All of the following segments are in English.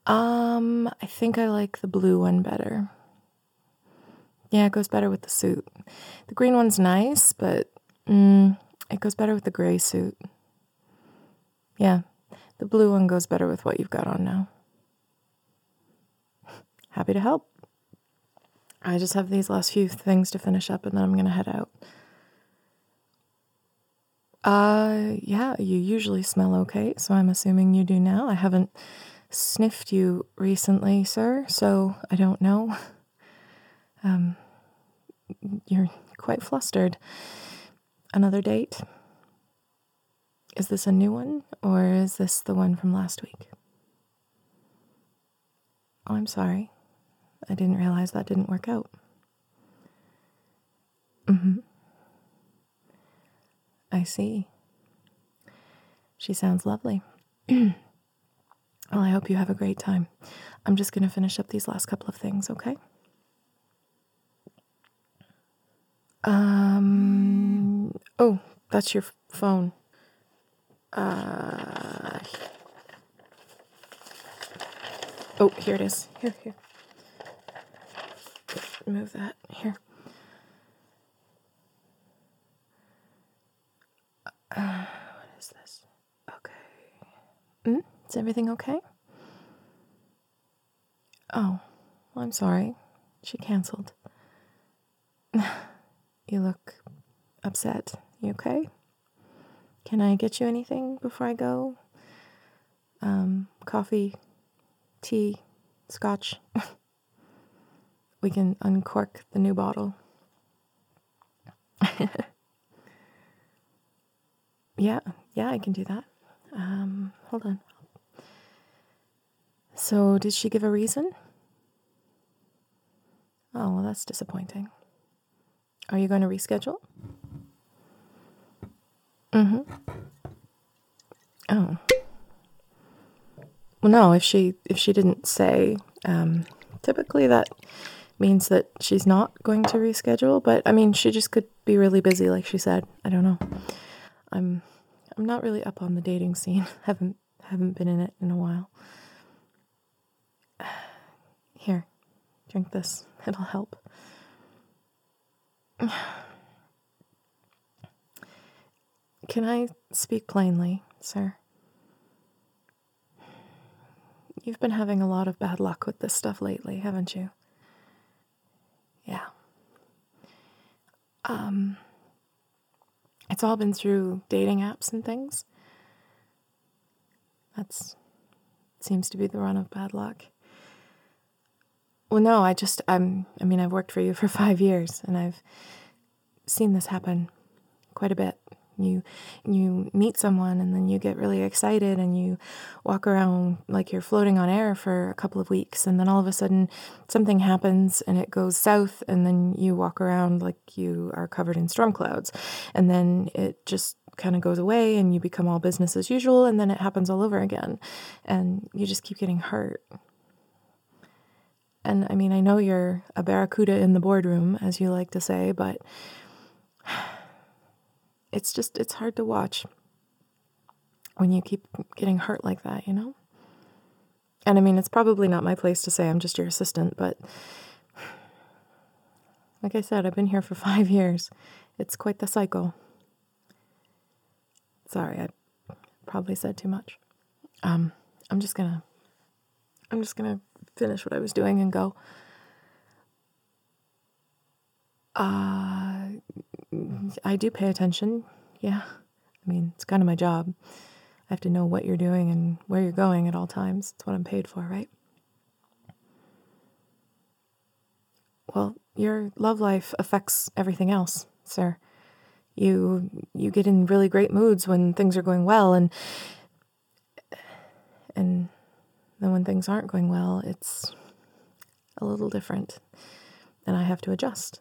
I think I like the blue one better. Yeah, it goes better with the suit. The green one's nice, but it goes better with the gray suit. Yeah, the blue one goes better with what you've got on now. Happy to help. I just have these last few things to finish up and then I'm going to head out. Yeah, you usually smell okay, so I'm assuming you do now. I haven't sniffed you recently, sir, so I don't know. You're quite flustered. Another date? Is this a new one, or is this the one from last week? Oh, I'm sorry. I didn't realize that didn't work out. I see. She sounds lovely. Well, I hope you have a great time. I'm just going to finish up these last couple of things, okay? Oh, that's your phone. Oh, here it is. Here. Move that. Here. What is this? Okay. Is everything okay? Oh, well, I'm sorry. She canceled. You look upset. You okay? Can I get you anything before I go? Coffee, tea, scotch. We can uncork the new bottle. Yeah, I can do that. Hold on. So, did she give a reason? Oh, well, that's disappointing. Are you going to reschedule? Oh. Well, no, if she didn't say, typically that means that she's not going to reschedule, but I mean, she just could be really busy, like she said. I don't know. I'm not really up on the dating scene. haven't been in it in a while. Here, drink this. It'll help. Can I speak plainly, sir? You've been having a lot of bad luck with this stuff lately, haven't you? Yeah. It's all been through dating apps and things. That seems to be the run of bad luck. Well, no, I've worked for you for 5 years, and I've seen this happen quite a bit. You meet someone, and then you get really excited, and you walk around like you're floating on air for a couple of weeks, and then all of a sudden something happens, and it goes south, and then you walk around like you are covered in storm clouds, and then it just kind of goes away, and you become all business as usual, and then it happens all over again, and you just keep getting hurt. And I mean, I know you're a barracuda in the boardroom, as you like to say, but it's hard to watch when you keep getting hurt like that, you know? And I mean, it's probably not my place to say, I'm just your assistant, but like I said, I've been here for 5 years. It's quite the cycle. Sorry, I probably said too much. I'm just gonna finish what I was doing and go. I do pay attention, yeah. I mean, it's kind of my job. I have to know what you're doing and where you're going at all times. It's what I'm paid for, right? Well, your love life affects everything else, sir. You get in really great moods when things are going well, and then when things aren't going well, it's a little different, and I have to adjust.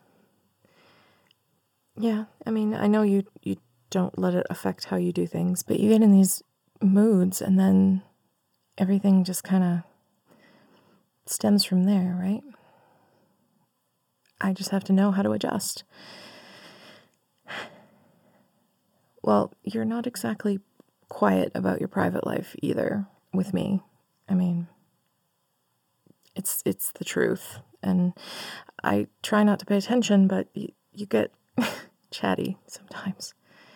Yeah, I mean, I know you don't let it affect how you do things, but you get in these moods, and then everything just kind of stems from there, right? I just have to know how to adjust. Well, you're not exactly quiet about your private life either with me. I mean, It's the truth. And I try not to pay attention, but you get chatty sometimes.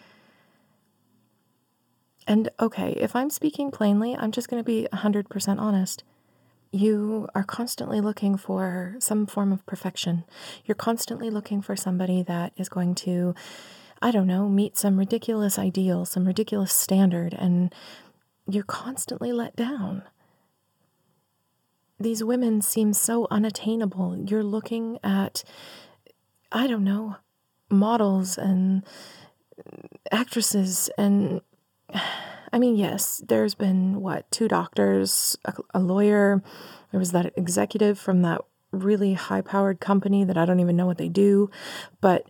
And okay, if I'm speaking plainly, I'm just going to be 100% honest. You are constantly looking for some form of perfection. You're constantly looking for somebody that is going to, I don't know, meet some ridiculous ideal, some ridiculous standard, and you're constantly let down. These women seem so unattainable. You're looking at, I don't know, models and actresses and, I mean, yes, there's been, two doctors, a lawyer. There was that executive from that really high-powered company that I don't even know what they do. But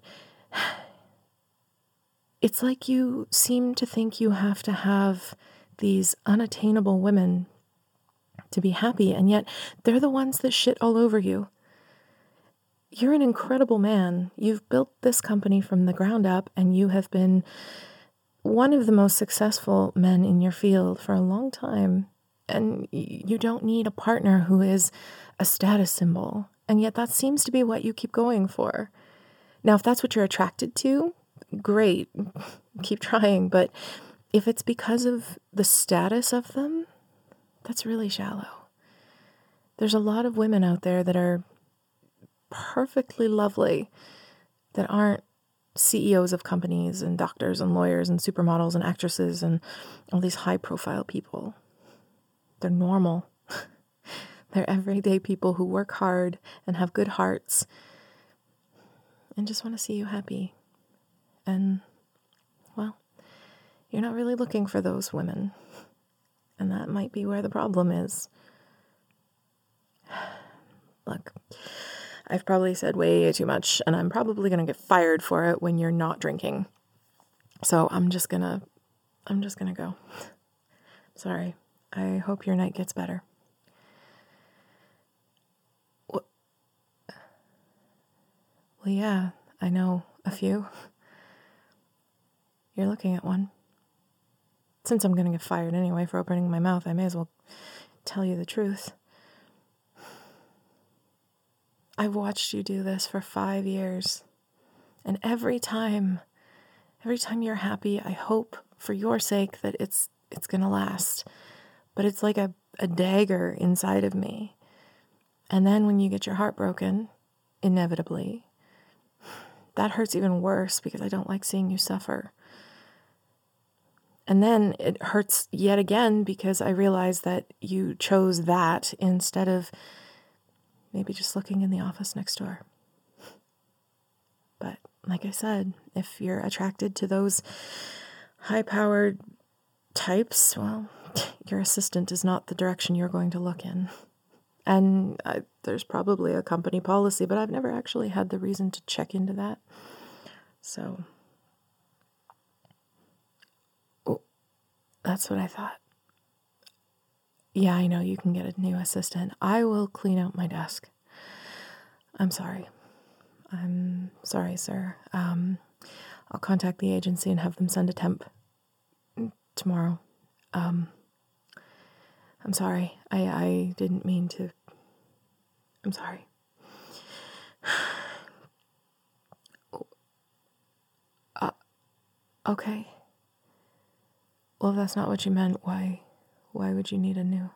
it's like you seem to think you have to have these unattainable women to be happy, and yet they're the ones that shit all over you. You're an incredible man. You've built this company from the ground up, and you have been one of the most successful men in your field for a long time. And you don't need a partner who is a status symbol. And yet that seems to be what you keep going for. Now, if that's what you're attracted to, great. Keep trying. But if it's because of the status of them, that's really shallow. There's a lot of women out there that are perfectly lovely that aren't CEOs of companies and doctors and lawyers and supermodels and actresses and all these high-profile people. They're normal. They're everyday people who work hard and have good hearts and just want to see you happy. And, well, you're not really looking for those women. And that might be where the problem is. Look, I've probably said way too much, and I'm probably going to get fired for it when you're not drinking. So I'm just gonna go. Sorry. I hope your night gets better. Well, yeah, I know a few. You're looking at one. Since I'm going to get fired anyway for opening my mouth, I may as well tell you the truth. I've watched you do this for 5 years. And every time you're happy, I hope for your sake that it's going to last. But it's like a dagger inside of me. And then when you get your heart broken, inevitably, that hurts even worse because I don't like seeing you suffer. And then it hurts yet again because I realize that you chose that instead of maybe just looking in the office next door. But like I said, if you're attracted to those high-powered types, well, your assistant is not the direction you're going to look in. And there's probably a company policy, but I've never actually had the reason to check into that. So, that's what I thought. Yeah, I know you can get a new assistant. I will clean out my desk. I'm sorry. I'm sorry, sir. I'll contact the agency and have them send a temp tomorrow. I'm sorry. I didn't mean to. I'm sorry. Okay. Well, if that's not what you meant, why would you need a new?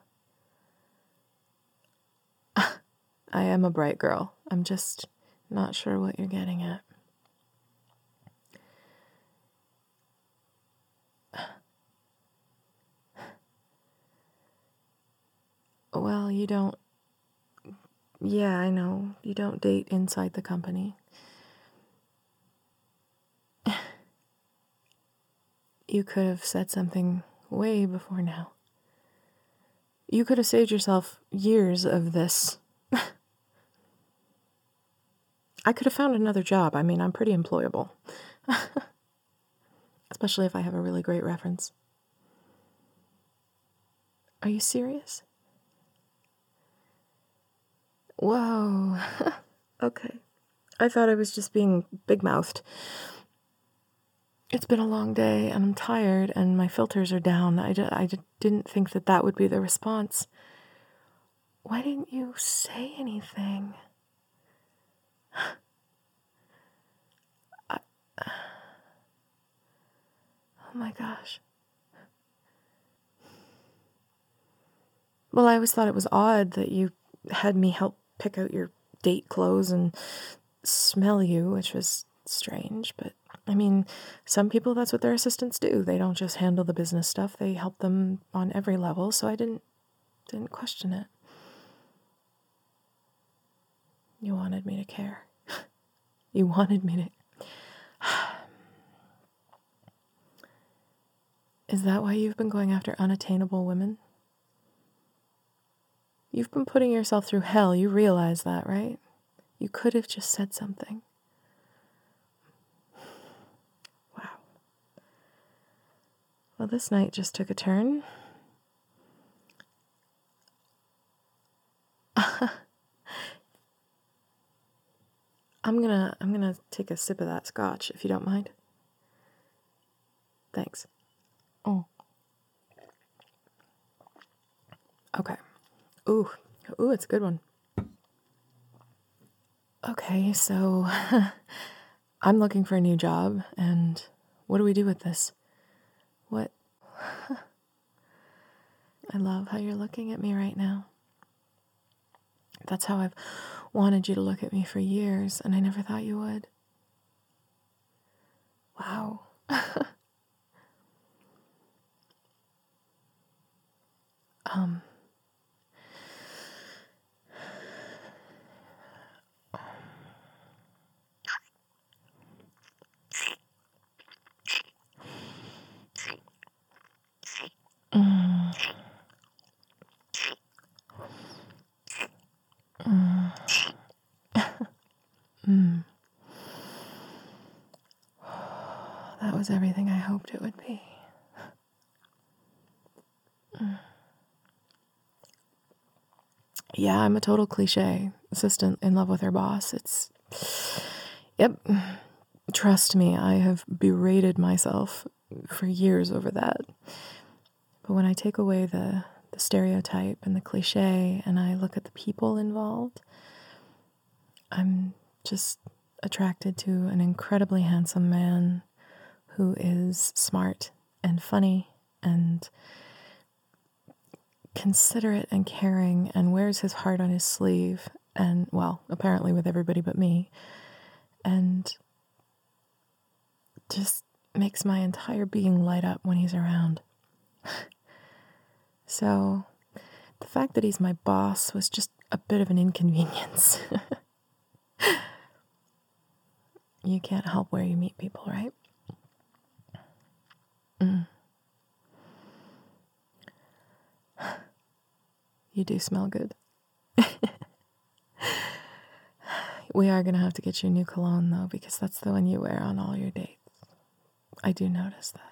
I am a bright girl. I'm just not sure what you're getting at. Well, you don't. Yeah, I know. You don't date inside the company. You could have said something way before now. You could have saved yourself years of this. I could have found another job. I mean, I'm pretty employable. Especially if I have a really great reference. Are you serious? Whoa. Okay. I thought I was just being big-mouthed. It's been a long day, and I'm tired, and my filters are down. I didn't think that would be the response. Why didn't you say anything? Oh my gosh. Well, I always thought it was odd that you had me help pick out your date clothes and smell you, which was strange, but I mean, some people, that's what their assistants do. They don't just handle the business stuff, they help them on every level, so I didn't question it. You wanted me to care. You wanted me to... Is that why you've been going after unattainable women? You've been putting yourself through hell, you realize that, right? You could have just said something. Wow. Well, this night just took a turn. I'm gonna take a sip of that scotch, if you don't mind. Thanks. Oh. Okay. Ooh, it's a good one. Okay, so I'm looking for a new job, and what do we do with this? What? I love how you're looking at me right now. That's how I've wanted you to look at me for years, and I never thought you would. Wow. That was everything I hoped it would be. Yeah, I'm a total cliche assistant in love with her boss. Yep. Trust me, I have berated myself for years over that. But when I take away the stereotype and the cliche and I look at the people involved, I'm just attracted to an incredibly handsome man who is smart and funny and considerate and caring and wears his heart on his sleeve and, well, apparently with everybody but me, and just makes my entire being light up when he's around. So the fact that he's my boss was just a bit of an inconvenience. You can't help where you meet people, right? You do smell good. We are going to have to get you a new cologne, though, because that's the one you wear on all your dates. I do notice that.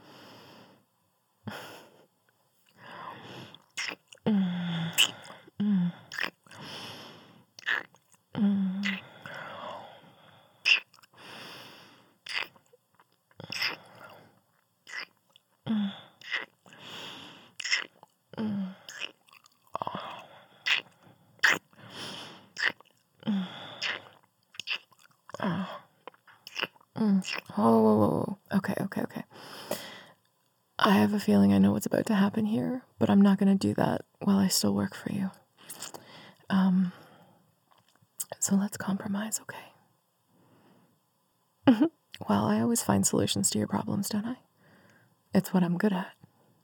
Oh, okay. I have a feeling I know what's about to happen here, but I'm not going to do that while I still work for you. So let's compromise, okay? Well, I always find solutions to your problems, don't I? It's what I'm good at.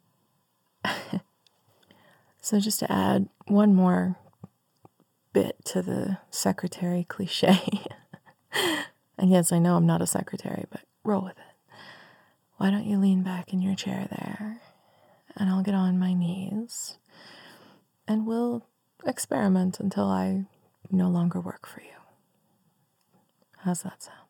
So just to add one more bit to the secretary cliche. And yes, I know I'm not a secretary, but roll with it. Why don't you lean back in your chair there, and I'll get on my knees, and we'll experiment until I no longer work for you. How's that sound?